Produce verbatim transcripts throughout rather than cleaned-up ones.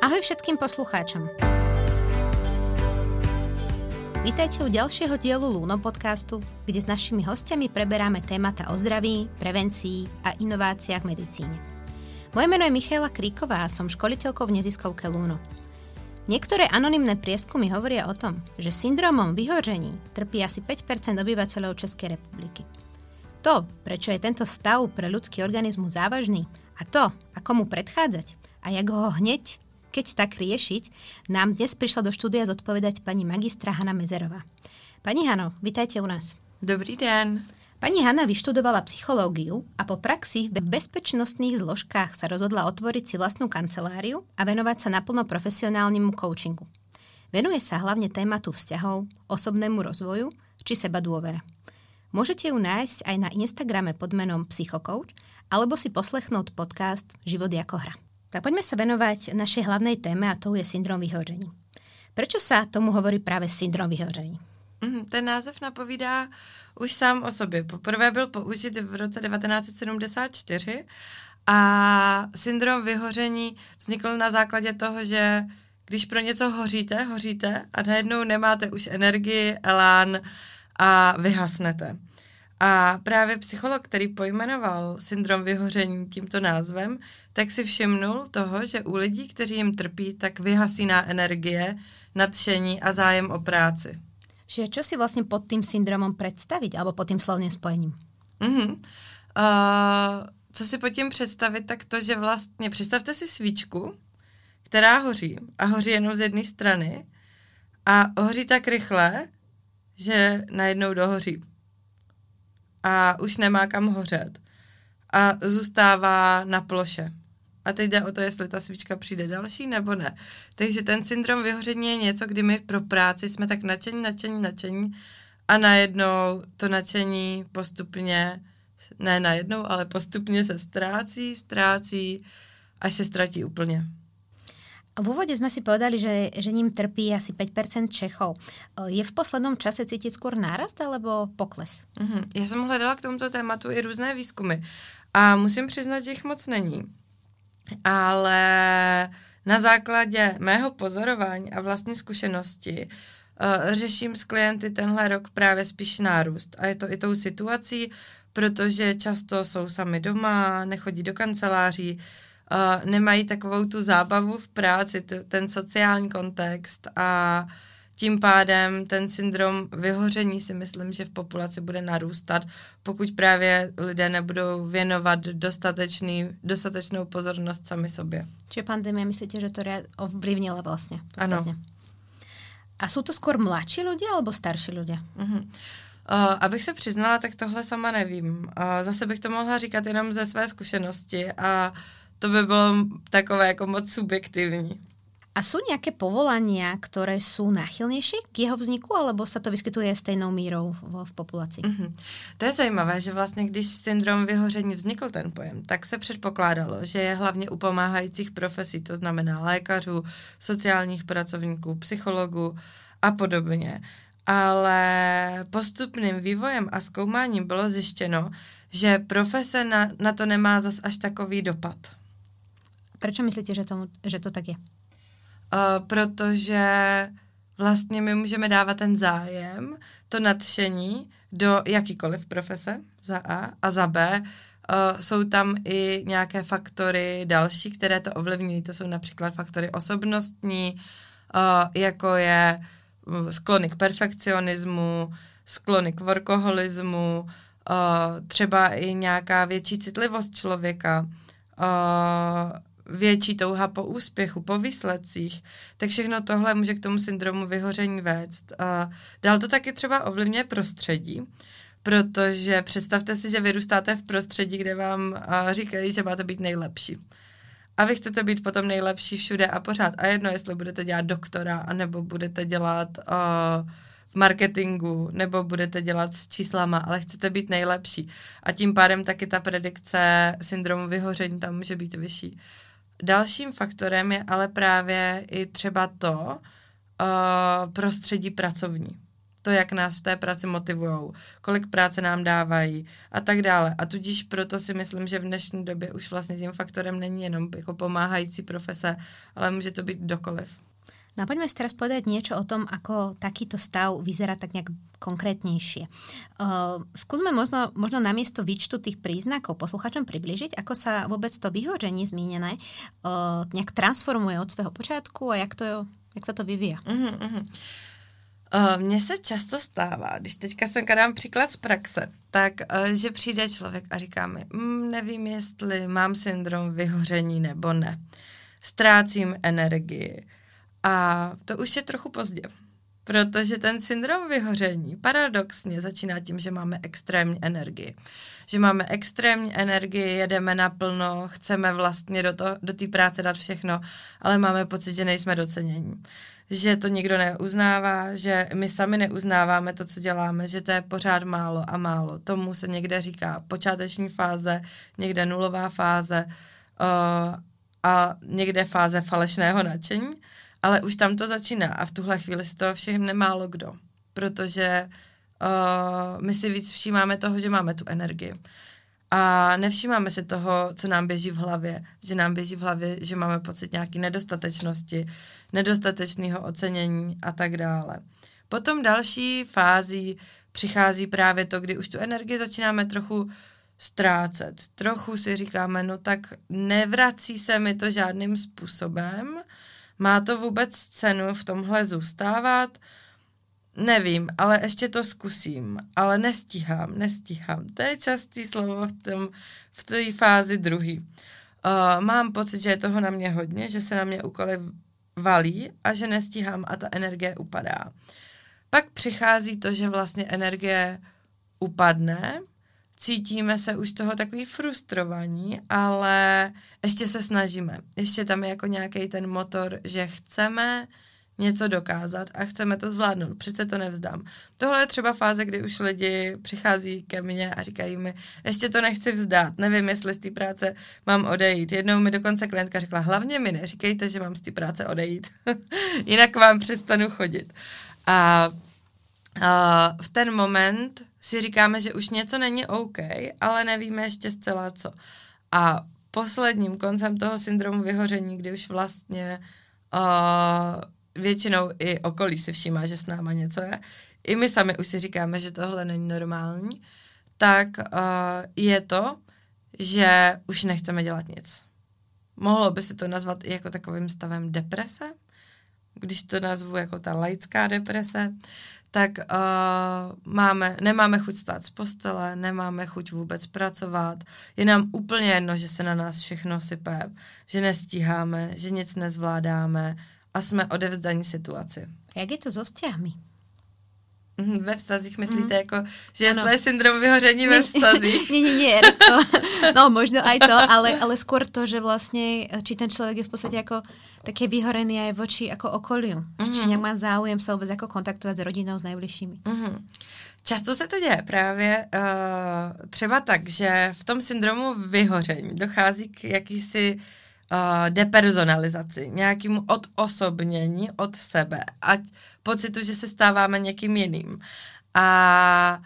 Ahoj všetkým poslucháčom. Vítajte u ďalšieho dielu Luno podcastu, kde s našimi hostiami preberáme témata o zdraví, prevencii a inováciách v medicíne. Moje meno je Michaela Kríková a som školiteľkou v neziskovke Luno. Niektoré anonymné prieskumy hovoria o tom, že syndromom vyhoření trpí asi päť percent obyvateľov Českej republiky. To, prečo je tento stav pre ľudský organizmus závažný a to, ako mu predchádzať a jak ho hneď, keď tak riešiť, nám dnes prišla do štúdia zodpovedať pani magistra Hana Mezerová. Pani Hano, vitajte u nás. Dobrý den. Pani Hana vyštudovala psychológiu a po praxi v bezpečnostných zložkách sa rozhodla otvoriť si vlastnú kanceláriu a venovať sa naplno profesionálnemu coachingu. Venuje sa hlavne tématu vzťahov, osobnému rozvoju či seba dôvere. Môžete ju nájsť aj na Instagrame pod menom Psychocoach alebo si poslechnúť podcast Život ako hra. Tak poďme sa venovať našej hlavnej téme a to je syndrom vyhoření. Prečo sa tomu hovorí práve syndrom vyhoření? Ten název napovídá už sám o sobě. Poprvé byl použit v roce devatenáct set sedmdesát čtyři a syndrom vyhoření vznikl na základě toho, že když pro něco hoříte, hoříte a najednou nemáte už energii, elán a vyhasnete. A právě psycholog, který pojmenoval syndrom vyhoření tímto názvem, tak si všimnul toho, že u lidí, kteří jim trpí, tak vyhasíná energie, nadšení a zájem o práci. Čiže čo si vlastne pod tým syndromom predstaviť, alebo pod tým slovným spojením? Uh-huh. Uh, co si pod tím představit, tak to, že vlastně, představte si svíčku, která hoří a hoří jenom z jedné strany a hoří tak rychle, že najednou dohoří. A už nemá kam hořet. A zůstává na ploše. A teď jde o to, jestli ta svíčka přijde další nebo ne. Takže ten syndrom vyhoření je něco, kdy my pro práci jsme tak nadšení, nadšení, nadšení a najednou to nadšení postupně, ne najednou, ale postupně se ztrácí, ztrácí, až se ztratí úplně. V úvode sme si povedali, že, že ním trpí asi päť percent Čechov. Je v poslednom čase cítiť skôr nárast alebo pokles? Mm-hmm. Já jsem hledala k tomuto tématu i různé výzkumy a musím přiznat, že jich moc není. Ale na základě mého pozorování a vlastní zkušenosti uh, řeším s klienty tenhle rok právě spíš nárůst. A je to i tou situací, protože často jsou sami doma, nechodí do kanceláří, uh, nemají takovou tu zábavu v práci, t- ten sociální kontext a tím pádem ten syndrom vyhoření si myslím, že v populaci bude narůstat, pokud právě lidé nebudou věnovat dostatečný, dostatečnou pozornost sami sobě. Čiže pandémia, myslíte, že to ovlivnila vlastne? Ano. A sú to skôr mladší ľudia alebo starší ľudia? Uh-huh. Uh, abych se přiznala, tak tohle sama nevím. Uh, zase bych to mohla říkat jenom ze své zkušenosti a to by bylo takové jako moc subjektivní. A sú nejaké povolania, ktoré sú náchylnejšie k jeho vzniku, alebo sa to vyskytuje stejnou mírou v, v populaci? Mm-hmm. To je zajímavé, že vlastně když syndrom vyhoření vznikl ten pojem, tak se předpokládalo, že je hlavně u pomáhajících profesí, to znamená lékařů, sociálních pracovníků, psychologů a podobně. Ale postupným vývojem a zkoumáním bylo zjištěno, že profese na, na to nemá zas až takový dopad. Prečo myslíte, že, tomu, že to tak je? Uh, protože vlastně my můžeme dávat ten zájem, to nadšení do jakýkoliv profese, za A, a za B uh, jsou tam i nějaké faktory další, které to ovlivňují. To jsou například faktory osobnostní, uh, jako je sklony k perfekcionismu, sklony k workoholismu, uh, třeba i nějaká větší citlivost člověka, uh, větší touha po úspěchu, po výsledcích, tak všechno tohle může k tomu syndromu vyhoření vést. A dál to taky třeba ovlivňuje prostředí, protože představte si, že vyrůstáte v prostředí, kde vám říkají, že máte být nejlepší. A vy chcete být potom nejlepší všude a pořád. A jedno, jestli budete dělat doktora, anebo budete dělat uh, v marketingu, nebo budete dělat s číslama, ale chcete být nejlepší. A tím pádem taky ta predikce syndromu vyhoření tam může být vyšší. Dalším faktorem je ale právě i třeba to uh, prostředí pracovní. to, jak nás v té práci motivujou, kolik práce nám dávají a tak dále. A tudíž proto si myslím, že v dnešní době už vlastně tím faktorem není jenom jako pomáhající profese, ale může to být kdokoliv. No a poďme si teraz povedať niečo o tom, ako takýto stav vyzerá tak nejak konkrétnejšie. Uh, skúsme možno, možno namiesto výčtu tých príznakov posluchačom približiť, ako sa vôbec to vyhorenie zmínené uh, nejak transformuje od svého počátku a jak, to, jak sa to vyvíja. Uh-huh, uh-huh. Uh, mně se často stává, když teďka jsem dám příklad z praxe, tak, uh, že přijde člověk a říká mi, mm, nevím, jestli mám syndrom vyhoření nebo ne. Ztrácím energii. A to už je trochu pozdě, protože ten syndrom vyhoření paradoxně začíná tím, že máme extrémní energii. Že máme extrémní energii, jedeme naplno, chceme vlastně do, to, do té práce dát všechno, ale máme pocit, že nejsme docenění. Že to nikdo neuznává, že my sami neuznáváme to, co děláme, že to je pořád málo a málo. Tomu se někde říká počáteční fáze, někde nulová fáze uh, a někde fáze falešného nadšení. Ale už tam to začíná a v tuhle chvíli si toho všimne málo kdo, protože uh, my si víc všímáme toho, že máme tu energii. A nevšímáme si toho, co nám běží v hlavě, že nám běží v hlavě, že máme pocit nějaké nedostatečnosti, nedostatečného ocenění a tak dále. Potom další fází přichází právě to, kdy už tu energii začínáme trochu ztrácet. Trochu si říkáme, no tak nevrací se mi to žádným způsobem, má to vůbec cenu v tomhle zůstávat? Nevím, ale ještě to zkusím. Ale nestíhám, nestíhám. To je častý slovo v tom, v té fázi druhý. Uh, mám pocit, že je toho na mě hodně, že se na mě úkoly valí a že nestíhám a ta energie upadá. Pak přichází to, že vlastně energie upadne, cítíme se už z toho takový frustrovaní, ale ještě se snažíme. Ještě tam je jako nějaký ten motor, že chceme něco dokázat a chceme to zvládnout. Přece to nevzdám. Tohle je třeba fáze, kdy už lidi přichází ke mně a říkají mi, ještě to nechci vzdát, nevím, jestli z té práce mám odejít. Jednou mi dokonce klientka řekla, hlavně mi neříkejte, že mám z té práce odejít. Jinak vám přestanu chodit. A, a v ten moment si říkáme, že už něco není OK, ale nevíme ještě zcela co. A posledním koncem toho syndromu vyhoření, kdy už vlastně uh, většinou i okolí si všímá, že s náma něco je, i my sami už si říkáme, že tohle není normální, tak uh, je to, že už nechceme dělat nic. Mohlo by se to nazvat i jako takovým stavem deprese, když to nazvu jako ta laická deprese, tak uh, máme, nemáme chuť stát z postele, nemáme chuť vůbec pracovat, je nám úplně jedno, že se na nás všechno sype, že nestíháme, že nic nezvládáme a jsme odevzdaní situaci. Jak je to so vzťahmi? Ve vztazích myslíte, mm. jako, že ano. je syndrom vyhoření ve vztazích? Nie, nie, nie. To, no, možno aj to, ale, ale skôr to, že vlastne, či ten človek je v podstate ako také vyhorený aj voči ako okoliu. Mm. Či nejak má záujem sa vôbec ako kontaktovať s rodinou, s najbližšími. Mm. Často se to děje právě uh, třeba tak, že v tom syndromu vyhoření dochází k jakýsi Uh, depersonalizaci, nějakému odosobnění od sebe, ať pocitu, že se stáváme někým jiným. A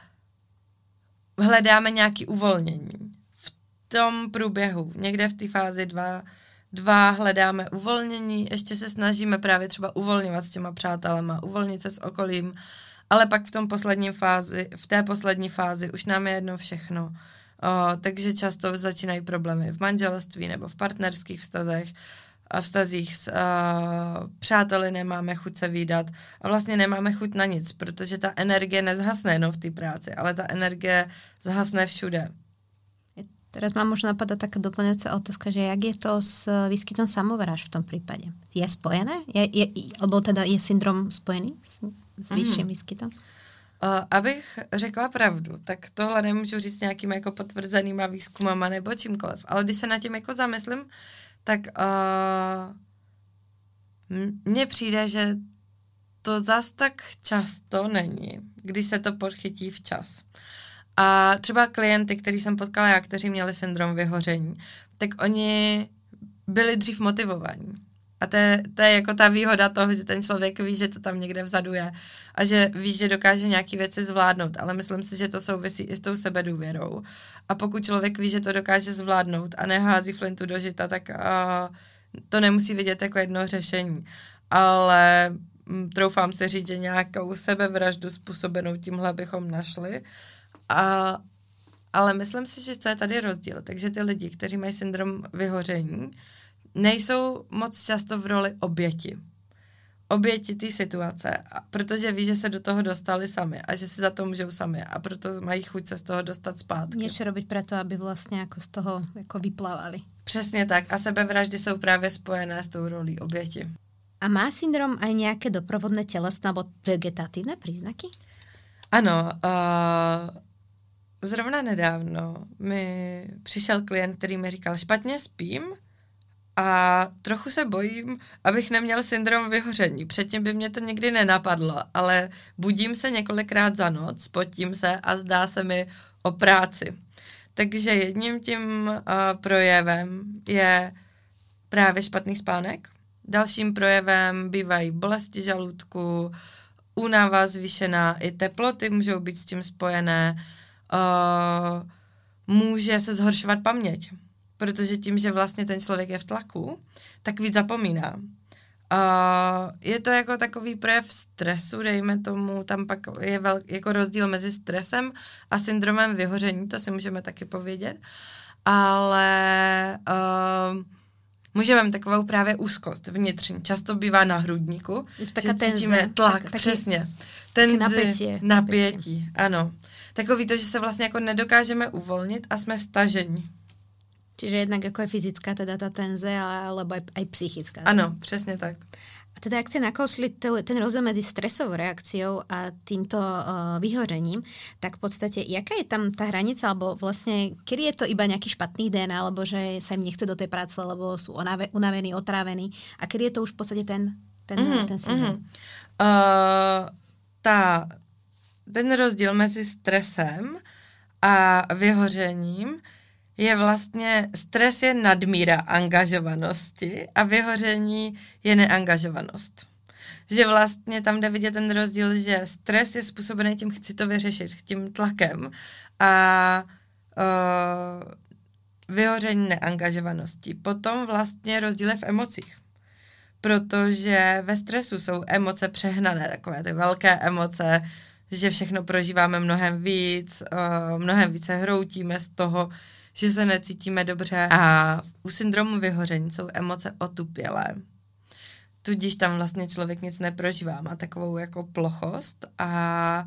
hledáme nějaké uvolnění. V tom průběhu, někde v té fázi dva, dva hledáme uvolnění, ještě se snažíme právě třeba uvolňovat s těma přátelema, uvolnit se s okolím, ale pak v tom poslední fázi, v té poslední fázi už nám je jedno všechno. O, takže často začínají problémy v manželství nebo v partnerských vztazích, a vztazích s uh, přáteli nemáme chuť se vídat a vlastně nemáme chuť na nic, protože ta energie nezhasne jenom v té práci, ale ta energie zhasne všude. Teraz mám možno napadá taká doplňujúca otázka, že jak je to s výskytom samovrážd v tom prípade? Je spojené? Je, je, alebo teda je syndrom spojený s, s vyšším mm. výskytom? Uh, abych řekla pravdu, tak tohle nemůžu říct nějakým jako potvrzenýma výzkumama nebo čímkoliv, ale když se nad tím jako zamyslím, tak uh, mně přijde, že to zas tak často není, když se to podchytí včas. A třeba klienty, který jsem potkala já, kteří měli syndrom vyhoření, tak oni byli dřív motivovaní. A to je, to je jako ta výhoda toho, že ten člověk ví, že to tam někde vzadu je a že ví, že dokáže nějaký věci zvládnout, ale myslím si, že to souvisí i s tou sebedůvěrou. A pokud člověk ví, že to dokáže zvládnout a nehází flintu do žita, tak uh, to nemusí vidět jako jedno řešení. Ale m, troufám si říct, že nějakou sebevraždu způsobenou tímhle bychom našli. A, ale myslím si, že co je tady rozdíl. Takže ty lidi, kteří mají syndrom vyhoření, nejsou moc často v roli oběti. Oběti té situace, protože ví, že se do toho dostali sami a že si za to můžou sami a proto mají chuť se z toho dostat zpátky. Něco robiť preto, aby vlastně jako z toho jako vyplávali. Přesně tak a sebevraždy jsou právě spojené s tou rolí oběti. A má syndrom aj nějaké doprovodné tělesné nebo vegetatívne príznaky? Ano, uh, zrovna nedávno mi přišel klient, který mi říkal, špatně spím, a trochu se bojím, abych neměl syndrom vyhoření. Předtím by mě to nikdy nenapadlo, ale budím se několikrát za noc, potím se a zdá se mi o práci. Takže jedním tím uh, projevem je právě špatný spánek. Dalším projevem bývají bolesti žaludku, únava zvýšená, i teploty můžou být s tím spojené. Uh, může se zhoršovat paměť. Protože tím, že vlastně ten člověk je v tlaku, tak víc zapomíná. Uh, je to jako takový projev stresu, dejme tomu, tam pak je vel, jako rozdíl mezi stresem a syndromem vyhoření, to si můžeme taky povědět, ale uh, můžeme mít takovou právě úzkost vnitřní, často bývá na hrudníku, že cítíme tlak, tak, přesně, tenzi, napětí, napětí, ano. Takový to, že se vlastně jako nedokážeme uvolnit a jsme stažení. Čiže jednak jako je fyzická teda ta tenze, alebo aj, aj psychická. Ano, přesně tak. A teda, ak ste nakousli ten rozdiel medzi stresovou reakciou a týmto uh, vyhořením, tak v podstate, jaká je tam tá hranica, alebo vlastne, kedy je to iba nejaký špatný den, alebo že sa im nechce do tej práce, lebo sú unavení, otrávení, a kedy je to už v podstate ten, ten, mm-hmm, ten syndrom? Mm-hmm. Uh, tá, ten rozdíl mezi stresem a vyhořením je vlastně, stres je nadmíra angažovanosti a vyhoření je neangažovanost. Že vlastně tam jde vidět ten rozdíl, že stres je způsobený tím chci to vyřešit, tím tlakem a uh, vyhoření neangažovanosti. Potom vlastně rozdíl je v emocích. Protože ve stresu jsou emoce přehnané, takové ty velké emoce, že všechno prožíváme mnohem víc, uh, mnohem více hroutíme z toho, že se necítíme dobře. A u syndromu vyhoření jsou emoce otupělé. Tudíž tam vlastně člověk nic neprožívá. Má takovou jako plochost a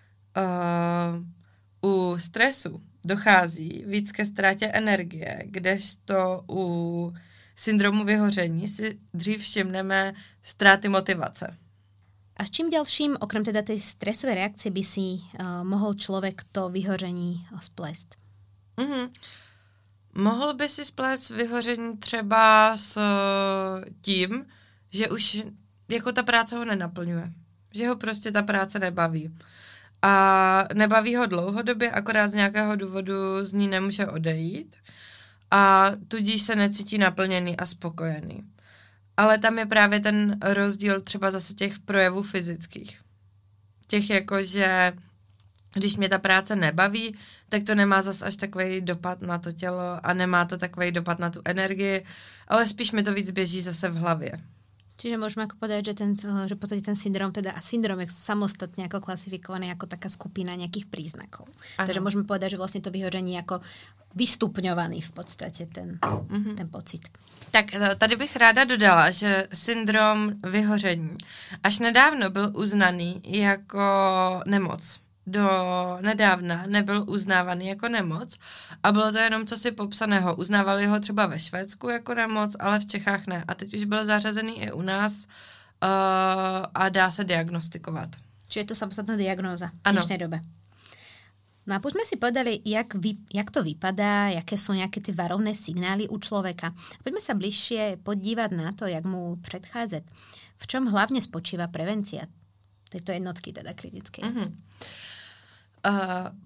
uh, u stresu dochází víc ke ztrátě energie, kdežto u syndromu vyhoření si dřív všimneme ztráty motivace. A s čím ďalším, okrem teda tej stresovej reakcie, by si uh, mohol človek to vyhoření splést? Mm-hmm. Mohl by si splést vyhoření třeba s tím, že už jako ta práce ho nenaplňuje. Že ho prostě ta práce nebaví. A nebaví ho dlouhodobě, akorát z nějakého důvodu z ní nemůže odejít. A tudíž se necítí naplněný a spokojený. Ale tam je právě ten rozdíl třeba zase těch projevů fyzických. Těch jako, že když mě ta práce nebaví, tak to nemá zas až takový dopad na to tělo a nemá to takový dopad na tu energii, ale spíš mi to víc běží zase v hlavě. Čiže môžeme ako povedať, že, ten, že v podstate ten syndrom, teda a syndrom je samostatne ako klasifikovaný ako taká skupina nejakých príznakov. Ano. Takže môžeme povedať, že vlastne to vyhoření ako vystupňovaný v podstate ten, mm-hmm. ten pocit. Tak tady bych ráda dodala, že syndrom vyhoření až nedávno byl uznaný jako nemoc. Do nedávna nebyl uznávaný jako nemoc a bylo to jenom cosi popsaného. Uznávali ho třeba ve Švédsku jako nemoc, ale v Čechách ne. A teď už byl zařazený i u nás uh, a dá se diagnostikovat. Čiže je to samostatná diagnóza v dnešnej dobe. No a poďme si povedali, jak, vy, jak to vypadá, jaké sú nejaké tie varovné signály u človeka. Poďme sa bližšie podívať na to, jak mu predchádzať. V čom hlavne spočíva prevencia tejto jednotky, teda klinickej? Mm-hmm. Uh,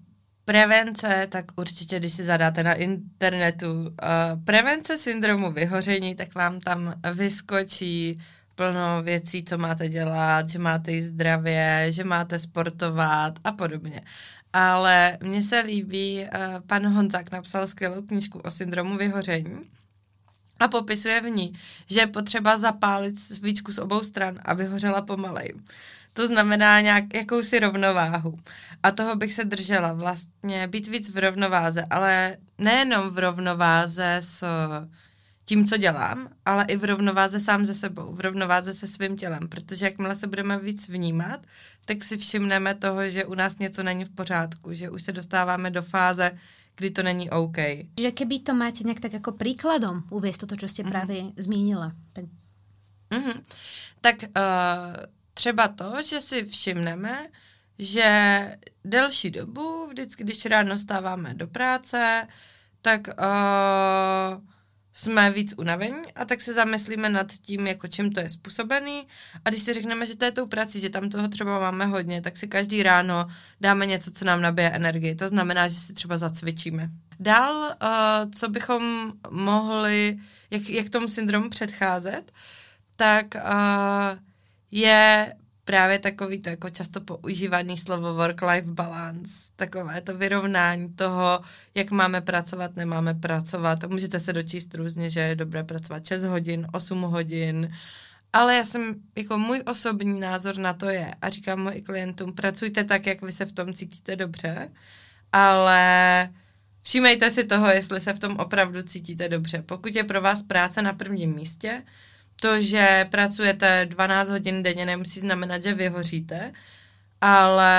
Prevence, tak určitě, když si zadáte na internetu uh, prevence syndromu vyhoření, tak vám tam vyskočí plno věcí, co máte dělat, že máte jíst zdravě, že máte sportovat a podobně. Ale mně se líbí, uh, pan Honzák napsal skvělou knížku o syndromu vyhoření a popisuje v ní, že je potřeba zapálit svíčku z obou stran, aby hořela pomalej. To znamená nějak jakousi rovnováhu. A toho bych se držela, vlastně být víc v rovnováze, ale nejenom v rovnováze s tím, co dělám, ale i v rovnováze sám ze sebou, v rovnováze se svým tělem, protože jakmile se budeme víc vnímat, tak si všimneme toho, že u nás něco není v pořádku, že už se dostáváme do fáze, kdy to není OK. Že keby to máte nějak tak jako príkladom uviesť toto, čo ste mm-hmm. právě zmínila. Tak, mm-hmm. tak uh, třeba to, že si všimneme, že delší dobu, vždycky, když ráno stáváme do práce, tak uh, jsme víc unavení a tak se zamyslíme nad tím, jako čím to je způsobený. A když si řekneme, že to je tou prací, že tam toho třeba máme hodně, tak si každý ráno dáme něco, co nám nabije energii. To znamená, že si třeba zacvičíme. Dál, uh, co bychom mohli, jak, jak tomu syndromu předcházet, tak uh, je právě takový to jako často používaný slovo work-life balance, takové to vyrovnání toho, jak máme pracovat, nemáme pracovat. Můžete se dočíst různě, že je dobré pracovat šest hodin, osm hodin, ale já jsem, jako můj osobní názor na to je, a říkám mojim klientům, pracujte tak, jak vy se v tom cítíte dobře, ale všímejte si toho, jestli se v tom opravdu cítíte dobře. Pokud je pro vás práce na prvním místě, to, že pracujete dvanáct hodin denně, nemusí znamenat, že vyhoříte, ale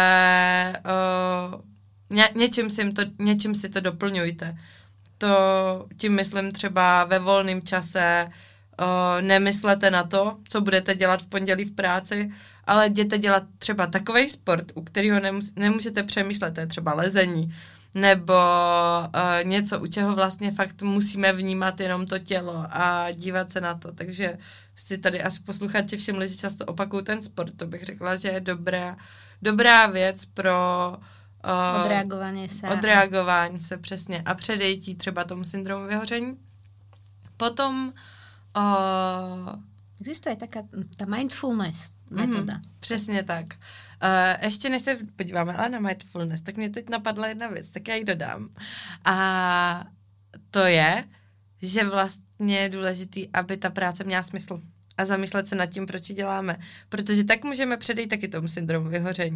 uh, ně, něčím, si to, něčím si to doplňujte. To tím myslím třeba ve volném čase, uh, nemyslete na to, co budete dělat v pondělí v práci, ale jděte dělat třeba takovej sport, u kterého nemus, nemůžete přemýšlet, to je třeba lezení, nebo uh, něco, u čeho vlastně fakt musíme vnímat jenom to tělo a dívat se na to. Takže si tady asi posluchači všimli, že často opakuju ten sport. To bych řekla, že je dobrá, dobrá věc pro uh, odreagování se. Odreagování se, přesně. A předejtí třeba tomu syndromu vyhoření. Potom uh, existuje taká ta mindfulness metoda. Mm, přesně tak. Uh, ještě než se podíváme ale na mindfulness, tak mě teď napadla jedna věc, tak já ji dodám. A to je, že vlastně je důležitý, aby ta práce měla smysl a zamyslet se nad tím, proč ji děláme. Protože tak můžeme předejít taky tomu syndromu vyhoření.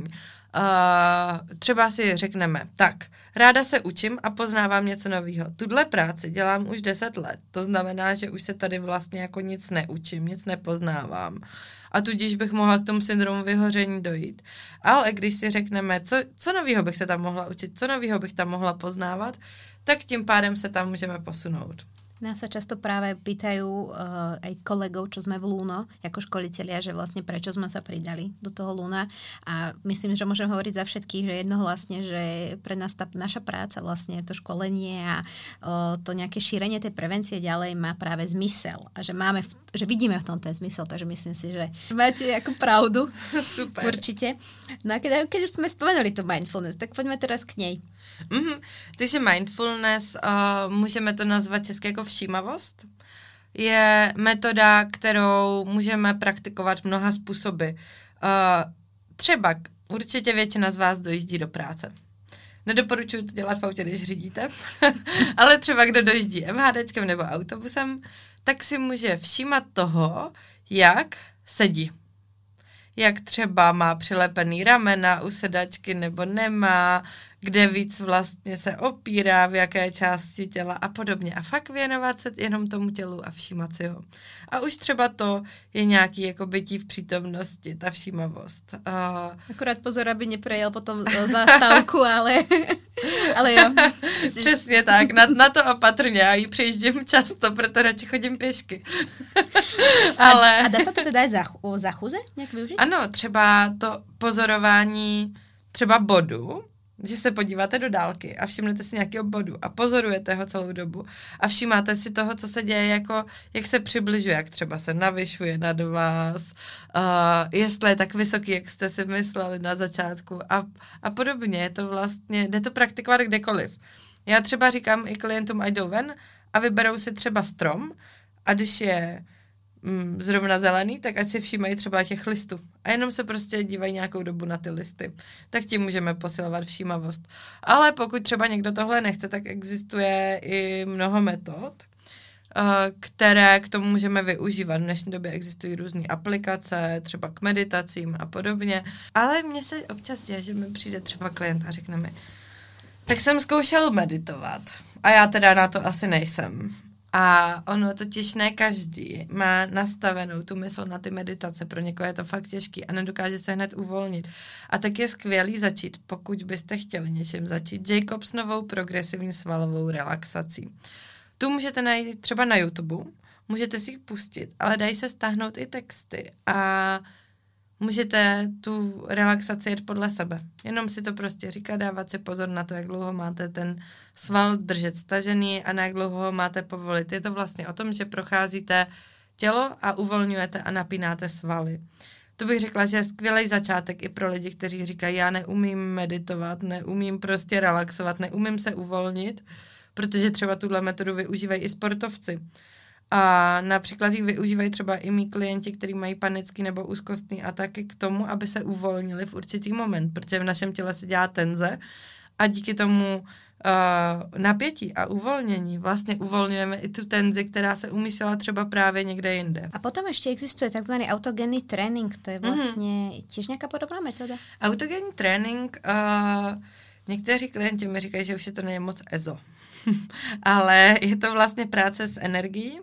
Uh, třeba si řekneme, tak, ráda se učím a poznávám něco nového. Tuhle práci dělám už deset let. To znamená, že už se tady vlastně jako nic neučím, nic nepoznávám. A tudíž bych mohla k tomu syndromu vyhoření dojít. Ale když si řekneme, co, co nového bych se tam mohla učit, co nového bych tam mohla poznávat, tak tím pádem se tam můžeme posunout. Nás sa často práve pýtajú uh, aj kolegov, čo sme v Luno, ako školitelia, že vlastne prečo sme sa pridali do toho Luna. A myslím, že môžem hovoriť za všetkých, že jednohlasne, že pre nás tá naša práca, vlastne to školenie a uh, to nejaké šírenie tej prevencie ďalej má práve zmysel. A že máme, v, že vidíme v tom ten zmysel, takže myslím si, že máte ako pravdu. Super. Určite. No a keď, keď už sme spomenuli to mindfulness, tak poďme teraz k nej. Mm-hmm. Takže mindfulness, uh, můžeme to nazvat česky jako všímavost, je metoda, kterou můžeme praktikovat mnoha způsoby. Uh, třeba určitě většina z vás dojíždí do práce. Nedoporučuji to dělat v autě, když řídíte, ale třeba kdo dojíždí MHDčkem nebo autobusem, tak si může všímat toho, jak sedí. Jak třeba má přilepený ramena u sedačky nebo nemá, kde víc vlastně se opírá, v jaké části těla a podobně. A fakt věnovat se jenom tomu tělu a všímat si ho. A už třeba to je nějaký jako bytí v přítomnosti, ta všímavost. Uh... Akorát pozor, aby neprejel potom zastávku, ale, ale jo. Přesně tak, na, na to opatrně. Já ji přejíždím často, proto radši chodím pěšky. ale... A, a dá se to teda aj za, za chůze nějak využít? Ano, třeba to pozorování třeba bodu, že se podíváte do dálky a všimnete si nějakého bodu a pozorujete ho celou dobu a všímáte si toho, co se děje, jako jak se přibližuje, jak třeba se navyšuje nad vás, uh, jestli je tak vysoký, jak jste si mysleli na začátku a, a podobně. Je to vlastně, jde to praktikovat kdekoliv. Já třeba říkám i klientům, ať jdou ven a vyberou si třeba strom a když je mm, zrovna zelený, tak ať si všímají třeba těch listů. A jenom se prostě dívají nějakou dobu na ty listy. Tak tím můžeme posilovat všímavost. Ale pokud třeba někdo tohle nechce, tak existuje i mnoho metod, které k tomu můžeme využívat. V dnešní době existují různé aplikace, třeba k meditacím a podobně. Ale mně se občas děje, že mi přijde třeba klient a řekne mi, tak jsem zkoušel meditovat a já teda na to asi nejsem. A ono totiž ne každý má nastavenou tu mysl na ty meditace. Pro někoho je to fakt těžký a nedokáže se hned uvolnit. A tak je skvělý začít, pokud byste chtěli něčím začít, Jacobsonovou progresivní svalovou relaxací. Tu můžete najít třeba na YouTube, můžete si ji pustit, ale dají se stáhnout i texty a můžete tu relaxaci jet podle sebe. Jenom si to prostě říkat, dávat si pozor na to, jak dlouho máte ten sval držet stažený a na jak dlouho ho máte povolit. Je to vlastně o tom, že procházíte tělo a uvolňujete a napínáte svaly. To bych řekla, že je skvělý začátek i pro lidi, kteří říkají, já neumím meditovat, neumím prostě relaxovat, neumím se uvolnit, protože třeba tuhle metodu využívají i sportovci. A například ji využívají třeba i mý klienti, kteří mají panický nebo úzkostný ataky k tomu, aby se uvolnili v určitý moment, protože v našem těle se dělá tenze a díky tomu uh, napětí a uvolnění vlastně uvolňujeme i tu tenzi, která se umístila třeba právě někde jinde. A potom ještě existuje takzvaný autogenní trénink, to je vlastně mm-hmm. tiež nějaká podobná metoda? Autogenní trénink, uh, někteří klienti mi říkají, že už je to není moc ezo. Ale je to vlastně práce s energií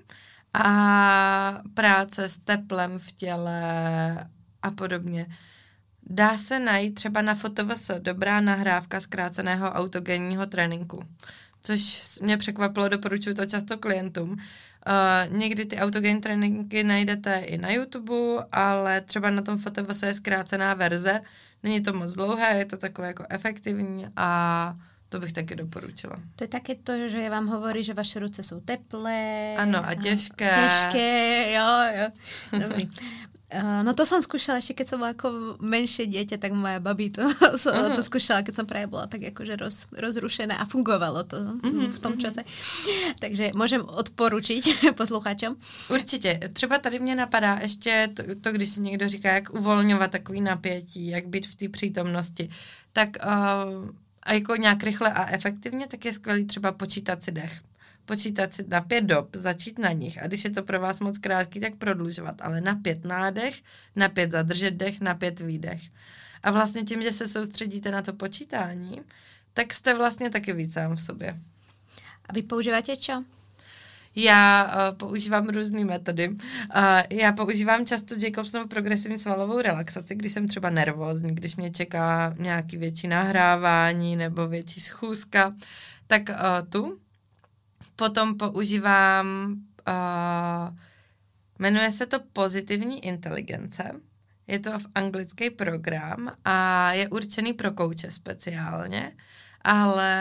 a práce s teplem v těle a podobně. Dá se najít třeba na F O T V S dobrá nahrávka zkráceného autogenního tréninku, což mě překvapilo, doporučuji to často klientům. Uh, někdy ty autogenní tréninky najdete i na YouTube, ale třeba na tom F O T V S je zkrácená verze. Není to moc dlouhé, je to takové jako efektivní a to bych taky doporučila. To je také to, že vám hovorí, že vaše ruce jsou teplé. Ano, a těžké. Těžké, jo, jo. Dobrý. Uh, no to som skúšala ešte, keď som bola ako menšie dieťa, tak moja babi to, uh-huh. to skúšala, keď som práve bola tak akože roz, rozrušená a fungovalo to uh-huh. v tom čase. Takže môžem odporučiť posluchačom. Určitě. Třeba tady mě napadá ještě to, to, když si někdo říká, jak uvolňovat takový napětí, jak být v té přítomnosti, tak uh, a jako nějak rychle a efektivně, tak je skvělý třeba počítat si dech. Počítat si na pět dob, začít na nich a když je to pro vás moc krátký, tak prodlužovat, ale na pět nádech, na pět zadržet dech, na pět výdech. A vlastně tím, že se soustředíte na to počítání, tak jste vlastně taky víc sám v sobě. A vy používáte čo? Já uh, používám různé metody. Uh, já používám často Jacobsonovu progresivní svalovou relaxaci, když jsem třeba nervózní, když mě čeká nějaký větší nahrávání nebo větší schůzka, tak uh, tu. Potom používám, uh, jmenuje se to pozitivní inteligence, je to v anglický program a je určený pro kouče speciálně, ale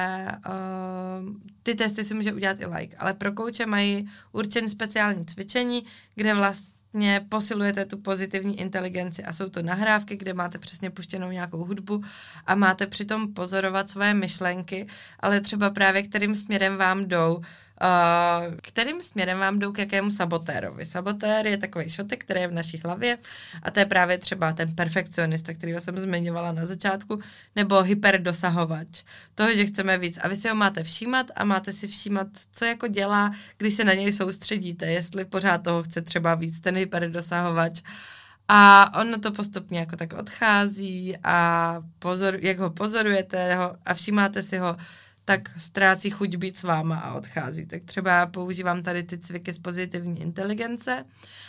uh, ty testy si může udělat i like, ale pro kouče mají určené speciální cvičení, kde vlastně posilujete tu pozitivní inteligenci a jsou to nahrávky, kde máte přesně puštěnou nějakou hudbu a máte přitom pozorovat svoje myšlenky, ale třeba právě kterým směrem vám jdou, Uh, kterým směrem vám jdou k jakému sabotérovi. Sabotér je takový šotek, který je v naší hlavě a to je právě třeba ten perfekcionista, kterýho jsem zmiňovala na začátku, nebo hyperdosahovač. Toho, že chceme víc. A vy si ho máte všímat a máte si všímat, co jako dělá, když se na něj soustředíte, jestli pořád toho chce třeba víc, ten hyperdosahovač. A ono to postupně jako tak odchází a pozor, jak ho pozorujete ho a všímáte si ho, tak ztrácí chuť být s váma a odchází. Tak třeba já používám tady ty cviky z pozitivní inteligence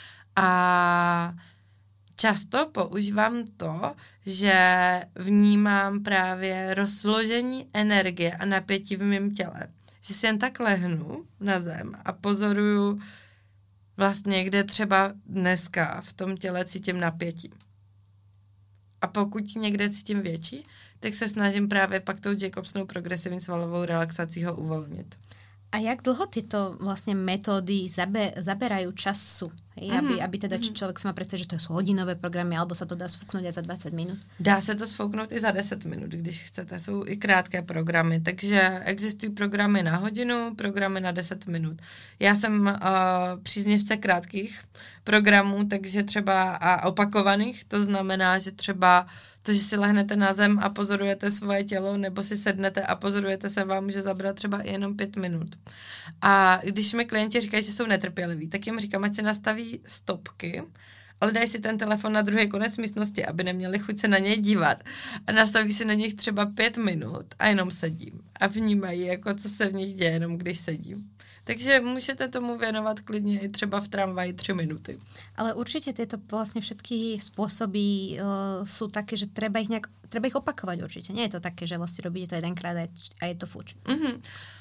a často používám to, že vnímám právě rozložení energie a napětí v mém těle. Že si jen tak lehnu na zem a pozoruju vlastně, kde třeba dneska v tom těle cítím napětí. A pokud někde cítím větší, tak se snažím právě pak tou Jacobsonovou progresivní svalovou relaxací ho uvolnit. A jak dlho tyto vlastně metódy zabe, zaberajú času? Hej, mm-hmm. aby, aby teda či človek si má predstaviť, že to sú hodinové programy, alebo sa to dá sfúknuť aj za dvacet minut? Dá se to sfouknout i za deset minut, když chcete. Jsou i krátké programy, takže existují programy na hodinu, programy na deset minut. Já jsem uh, příznivce krátkých programů, takže třeba a opakovaných, to znamená, že třeba to, že si lehnete na zem a pozorujete svoje tělo, nebo si sednete a pozorujete se, vám může zabrat třeba i jenom pět minut. A když mi klienti říkají, že jsou netrpěliví, tak jim říkám, ať si nastaví stopky, ale dají si ten telefon na druhý konec místnosti, aby neměli chuť se na něj dívat. A nastaví si na nich třeba pět minut a jenom sedím. A vnímají, jako co se v nich děje, jenom když sedím. Takže můžete tomu věnovat klidně i třeba v tramvaji tři minuty. Ale určitě tyto vlastně všetky spôsoby uh, sú také, že treba ich, nejak, treba ich opakovať určitě. Nie je to také, že vlastně robíte to jedenkrát a je to fuč. Mm-hmm.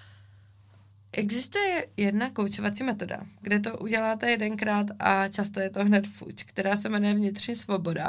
Existuje jedna koučovací metoda, kde to uděláte jedenkrát a často je to hned fuč, která se jmenuje vnitřní svoboda,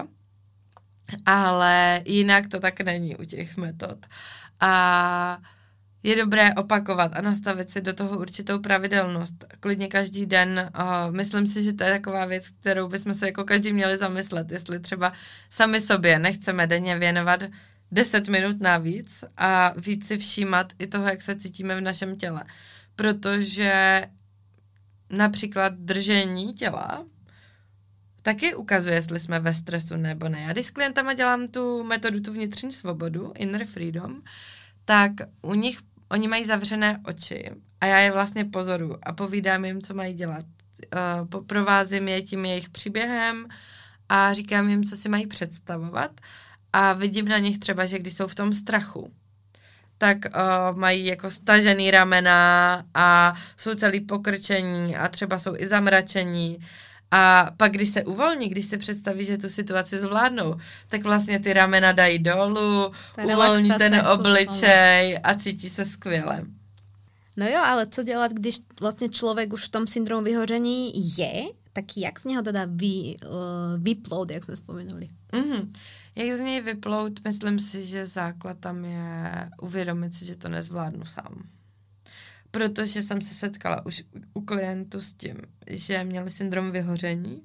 ale jinak to tak není u těch metod. A je dobré opakovat a nastavit si do toho určitou pravidelnost. Klidně každý den. Uh, myslím si, že to je taková věc, kterou bychom se jako každý měli zamyslet, jestli třeba sami sobě nechceme denně věnovat deset minut navíc a víc si všímat i toho, jak se cítíme v našem těle. Protože například držení těla taky ukazuje, jestli jsme ve stresu nebo ne. Já když s klientama dělám tu metodu, tu vnitřní svobodu, inner freedom, tak u nich, oni mají zavřené oči a já je vlastně pozoruju a povídám jim, co mají dělat. Uh, provázím je tím jejich příběhem a říkám jim, co si mají představovat a vidím na nich třeba, že když jsou v tom strachu, tak uh, mají jako stažený ramena a jsou celý pokrčení a třeba jsou i zamračení. A pak, když se uvolní, když si představí, že tu situaci zvládnou, tak vlastně ty ramena dají dolů, ta uvolní ten obličej a cítí se skvěle. No jo, ale co dělat, když vlastně člověk už v tom syndromu vyhoření je, tak jak z něho teda vy, uh, vyplout, jak jsme vzpomenuli? Mm-hmm. Jak z něj vyplout, myslím si, že základ tam je uvědomit si, že to nezvládnu sám. Protože jsem se setkala už u klientů s tím, že měli syndrom vyhoření,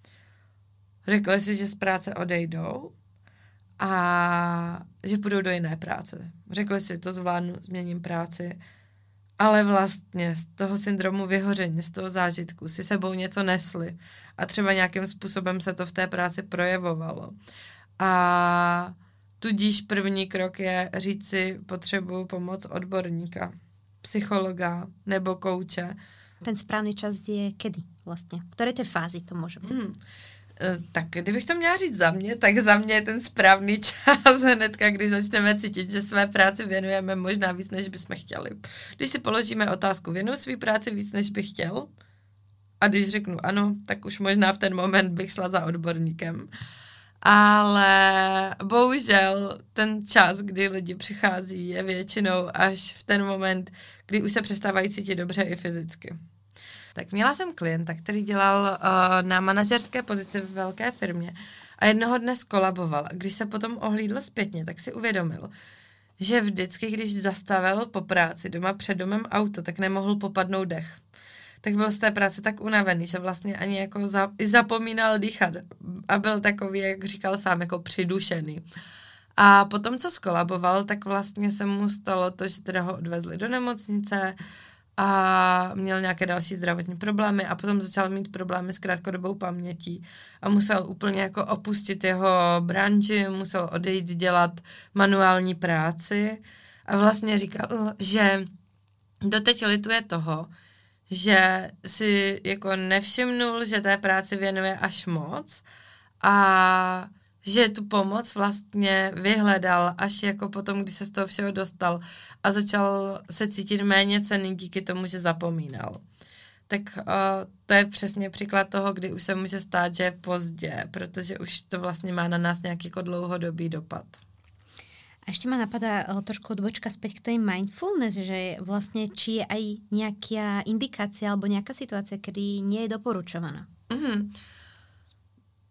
řekli si, že z práce odejdou a že půjdou do jiné práce. Řekli si, to zvládnu, změním práci, ale vlastně z toho syndromu vyhoření, z toho zážitku si sebou něco nesli a třeba nějakým způsobem se to v té práci projevovalo. A tudíž první krok je říct si, potřebuju pomoc odborníka, psychologa nebo kouče. Ten správný čas je kedy vlastně? V které té fázi to může být? Hmm. Tak kdybych to měla říct za mě, tak za mě je ten správný čas hnedka, když začneme cítit, že své práci věnujeme možná víc, než bychom chtěli. Když si položíme otázku, věnuju své práci víc, než bych chtěl? A když řeknu ano, tak už možná v ten moment bych šla za odborníkem. Ale bohužel ten čas, kdy lidi přichází, je většinou až v ten moment, kdy už se přestávají cítit dobře i fyzicky. Tak měla jsem klienta, který dělal uh, na manažerské pozici v velké firmě a jednoho dne skolaboval. A když se potom ohlídl zpětně, tak si uvědomil, že vždycky, když zastavil po práci doma před domem auto, tak nemohl popadnout dech. Tak byl z té práce tak unavený, že vlastně ani jako za, i zapomínal dýchat a byl takový, jak říkal sám, jako přidušený. A potom, co skolaboval, tak vlastně se mu stalo to, že teda ho odvezli do nemocnice a měl nějaké další zdravotní problémy a potom začal mít problémy s krátkodobou pamětí a musel úplně jako opustit jeho branži, musel odejít dělat manuální práci a vlastně říkal, že doteď lituje toho, že si jako nevšimnul, že té práci věnuje až moc a že tu pomoc vlastně vyhledal až jako potom, když se z toho všeho dostal a začal se cítit méně cenný díky tomu, že zapomínal. Tak uh, to je přesně příklad toho, kdy už se může stát, že je pozdě, protože už to vlastně má na nás nějaký jako dlouhodobý dopad. A ešte ma napadá trošku odbočka späť k tej mindfulness, že vlastne či je aj nejaká indikácia alebo nejaká situácia, kedy nie je doporučovaná. Mm-hmm.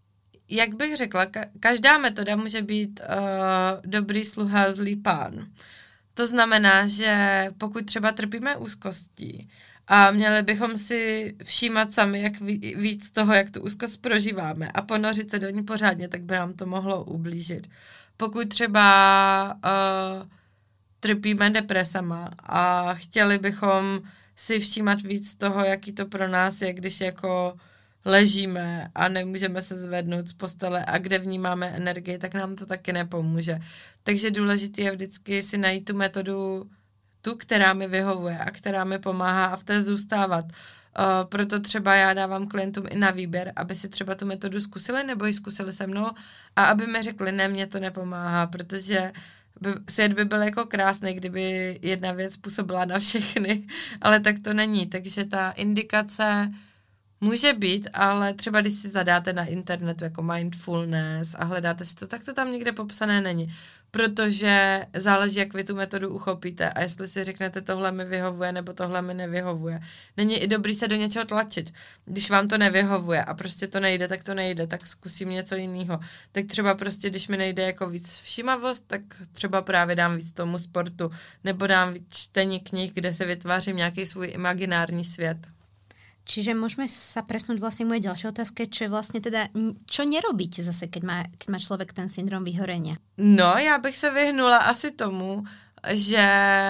jak bych řekla, ka- každá metoda může být uh, dobrý sluha, zlý pán. To znamená, že pokud třeba trpíme úzkostí a měli bychom si všímat sami, jak víc toho, jak tu úzkost prožíváme a ponořit se do ní pořádně, tak by nám to mohlo ublížit. Pokud třeba uh, trpíme depresama a chtěli bychom si všímat víc toho, jaký to pro nás je, když jako ležíme a nemůžeme se zvednout z postele a kde vnímáme energii, tak nám to taky nepomůže. Takže důležité je vždycky si najít tu metodu, tu, která mi vyhovuje a která mi pomáhá a v té zůstávat. Uh, proto třeba já dávám klientům i na výběr, aby si třeba tu metodu zkusili nebo ji zkusili se mnou a aby mi řekli, ne, mně to nepomáhá, protože by, svět by byl jako krásný, kdyby jedna věc působila na všechny, ale tak to není. Takže ta indikace může být, ale třeba když si zadáte na internetu jako mindfulness a hledáte si to, tak to tam nikde popsané není. Protože záleží, jak vy tu metodu uchopíte a jestli si řeknete, tohle mi vyhovuje nebo tohle mi nevyhovuje. Není i dobrý se do něčeho tlačit. Když vám to nevyhovuje a prostě to nejde, tak to nejde, tak zkusím něco jiného. Tak třeba prostě, když mi nejde jako víc všímavost, tak třeba právě dám víc tomu sportu nebo dám víc čtení knih, kde se vytvářím nějaký svůj imaginární svět. Čiže môžeme sa presnúť vlastne k mojej ďalšej otázke, čo je vlastne teda, čo nerobíte zase, keď má, keď má človek ten syndrom vyhorenia? No, já bych se vyhnula asi tomu, že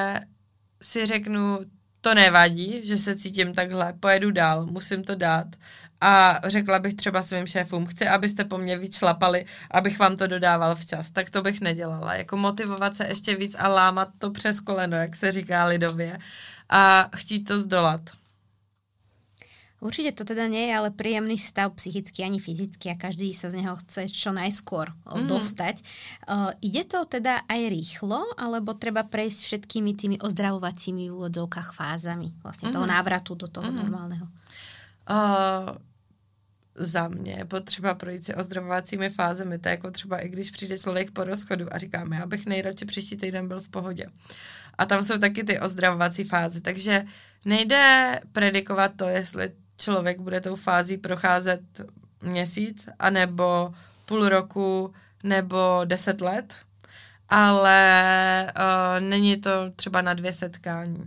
si řeknu, to nevadí, že se cítím takhle, pojedu dál, musím to dát. A řekla bych třeba svým šéfům, chci, abyste po mně víc šlapali, abych vám to dodával včas. Tak to bych nedělala. Jako motivovat se ještě víc a lámat to přes koleno, jak se říká lidově. A chtít to zdolat. Určite to teda nie je ale príjemný stav psychický ani fyzický a každý sa z neho chce čo najskôr mm. dostať. Uh, ide to teda aj rýchlo, alebo treba prejsť všetkými tými ozdravovacími v úvodzovkách fázami vlastne mm. toho návratu do toho mm. normálneho? Uh, za mě je potřeba projít si ozdravovacími fázemi. To je jako třeba i když přijde člověk po rozchodu a říkáme, já bych nejradši příští týden byl v pohodě. A tam jsou taky ty ozdravovací fáze. Takže nejde predikovat to, jestli člověk bude tou fází procházet měsíc, anebo půl roku, nebo deset let, ale uh, není to třeba na dvě setkání.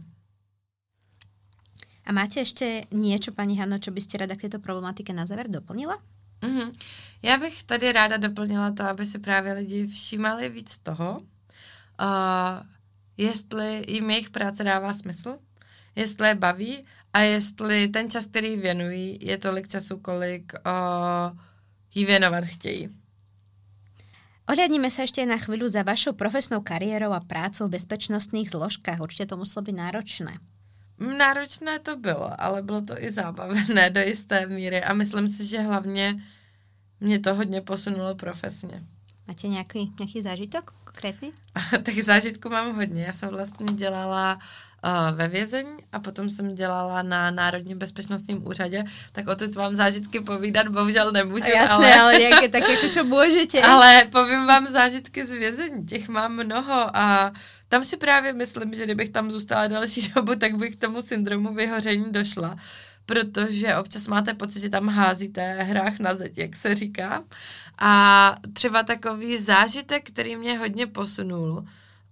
A máte ještě niečo, pani Hano, čo by ste rada k této problematike na závěr doplnila? Mm-hmm. Já bych tady ráda doplnila to, aby si právě lidi všímali víc toho, uh, jestli jim jejich práce dává smysl, jestli je baví a jestli ten čas, který věnují, je tolik času, kolik uh, jí věnovat chtějí. Ohľadníme sa ešte na chvíľu za vašou profesnou kariérou a prácou v bezpečnostných zložkách. Určite to muselo byť náročné. Náročné to bylo, ale bylo to i zábavné do jisté míry a myslím si, že hlavně mě to hodně posunulo profesně. Máte nějaký, nějaký zážitok konkrétní? Tak zážitku mám hodně. Já jsem vlastně dělala uh, ve vězení a potom jsem dělala na Národním bezpečnostním úřadě, tak o to vám zážitky povídat bohužel nemůžu. Jasně, ale, ale nějaké tak jako čo můžete. Ale povím vám zážitky z vězení, těch mám mnoho a tam si právě myslím, že kdybych tam zůstala další dobu, tak bych k tomu syndromu vyhoření došla. Protože občas máte pocit, že tam házíte hrách na zeď, jak se říká. A třeba takový zážitek, který mě hodně posunul, uh,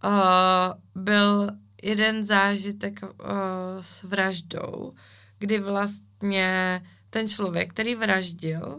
byl jeden zážitek uh, s vraždou, kdy vlastně ten člověk, který vraždil,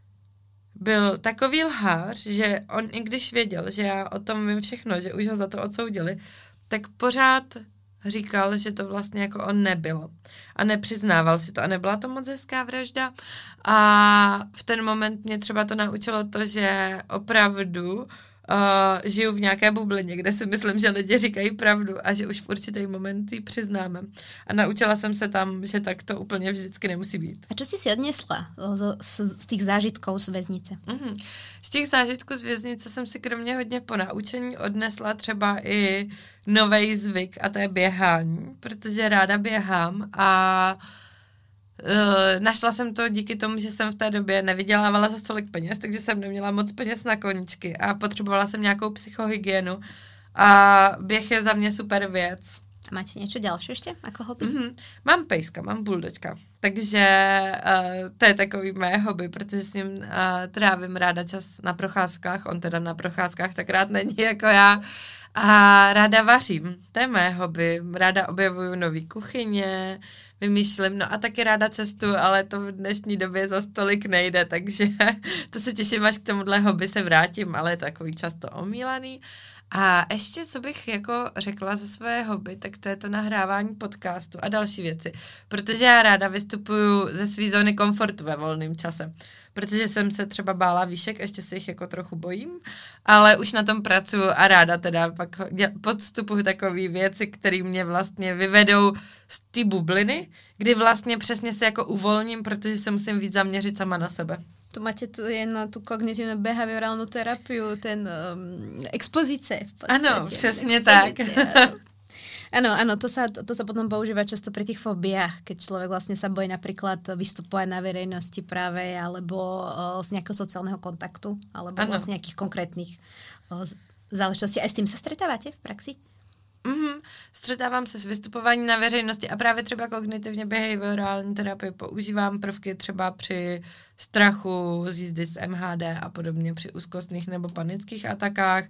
byl takový lhář, že on i když věděl, že já o tom vím všechno, že už ho za to odsoudili, tak pořád říkal, že to vlastně jako on nebyl. A nepřiznával si to. A nebyla to moc hezká vražda. A v ten moment mě třeba to naučilo to, že opravdu uh, žiju v nějaké bublině, kde si myslím, že lidi říkají pravdu a že už v určitý moment ji přiznáme. A naučila jsem se tam, že tak to úplně vždycky nemusí být. A čo si si odnesla z, z těch zážitků z věznice? Mm-hmm. Z těch zážitků z věznice jsem si kromě hodně ponaučení odnesla třeba i novej zvyk a to je běhání, protože ráda běhám a Uh, našla jsem to díky tomu, že jsem v té době nevydělávala za tolik peněz, takže jsem neměla moc peněz na koníčky a potřebovala jsem nějakou psychohygienu a běh je za mě super věc. A máte něco další ještě jako hobby? Mm-hmm. Mám pejska, mám buldočka. Takže uh, to je takový mé hobby, protože s ním uh, trávím ráda čas na procházkách, on teda na procházkách tak rád není jako já. A ráda vařím, to je mé hobby, ráda objevuju nový kuchyně, vymýšlím, no a taky ráda cestuju, ale to v dnešní době za stolik nejde, takže to se těším, až k tomuhle hobby se vrátím, ale je takový často omílaný. A ještě, co bych jako řekla ze své hobby, tak to je to nahrávání podcastu a další věci, protože já ráda vystupuju ze své zóny komfortu ve volném čase, protože jsem se třeba bála výšek, ještě se jich jako trochu bojím, ale už na tom pracuju a ráda teda pak podstupuju takové věci, které mě vlastně vyvedou z té bubliny, kdy vlastně přesně se jako uvolním, protože se musím víc zaměřit sama na sebe. Tu máte tu jednu tu kognitívnu behaviorálnu terapiu, ten um, expozice v podstate. Áno, přesne tak. Áno, áno, to sa, to, to sa potom používa často pri tých fóbiách, keď človek vlastne sa bojí napríklad vystupovať na verejnosti práve, alebo o, z nejakého sociálneho kontaktu, alebo ano. Vlastne nejakých konkrétnych o, záležitostí. A s tým sa stretávate v praxi? Mm-hmm. Střetávám se s vystupováním na veřejnosti a právě třeba kognitivně behaviorální terapii používám prvky třeba při strachu z jízdy z M H D a podobně při úzkostných nebo panických atakách,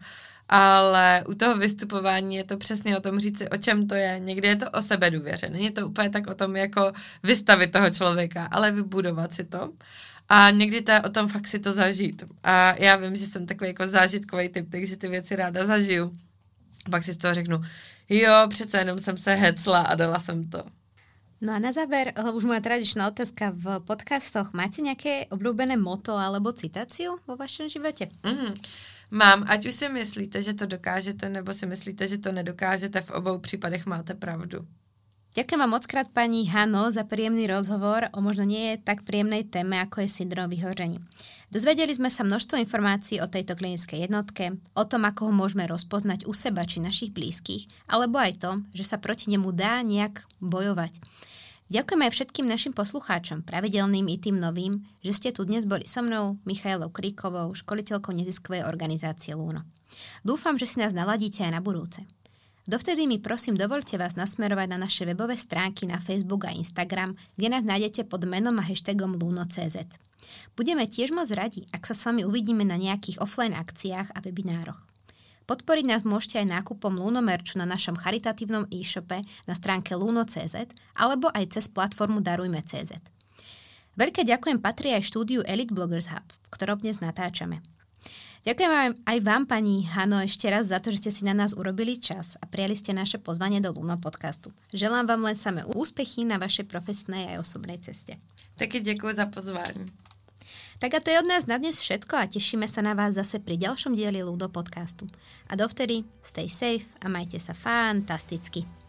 ale u toho vystupování je to přesně o tom říct si, o čem to je. Někdy je to o sebedůvěře, není to úplně tak o tom jako vystavit toho člověka, ale vybudovat si to. A někdy to je o tom fakt si to zažít. A já vím, že jsem takový jako zážitkový typ, takže ty věci ráda zažiju. Pak si z toho řeknu, jo, přece jenom jsem se hecla a dala jsem to. No a na záver, už moja tradičná otázka v podcastoch. Máte nějaké obľúbené moto alebo citáciu vo vašem životě? Mm, mám, ať už si myslíte, že to dokážete, nebo si myslíte, že to nedokážete, v obou případech máte pravdu. Ďakujem vám mockrát, pani Hano, za príjemný rozhovor o možno nie je tak príjemnej téme, ako je syndrom vyhoření. Dozvedeli sme sa množstvo informácií o tejto klinickej jednotke, o tom, ako ho môžeme rozpoznať u seba či našich blízkych, alebo aj to, že sa proti nemu dá nejak bojovať. Ďakujem aj všetkým našim poslucháčom, pravidelným i tým novým, že ste tu dnes boli so mnou, Michailou Kríkovou, školiteľkou neziskovej organizácie Luno. Dúfam, že si nás naladíte aj na budúce. Dovtedy mi prosím dovolte vás nasmerovať na naše webové stránky na Facebook a Instagram, kde nás nájdete pod menom a hashtagom luno bodka cé zet. Budeme tiež moc radi, ak sa s vami uvidíme na nejakých offline akciách a webinároch. Podporiť nás môžete aj nákupom Luno merču na našom charitatívnom e-shope na stránke luno bodka cé zet alebo aj cez platformu darujme bodka cé zet. Veľké ďakujem patrí aj štúdiu Elite Bloggers Hub, v ktorom dnes natáčame. Ďakujem aj vám, pani Hano, ešte raz za to, že ste si na nás urobili čas a prijali ste naše pozvanie do Luno podcastu. Želám vám len samé úspechy na vašej profesnej aj osobnej ceste. Taky děkuji za pozvání. Tak a to je od nás na dnes všetko a tešíme sa na vás zase pri ďalšom dieli Luno podcastu. A dovtedy stay safe a majte sa fantasticky.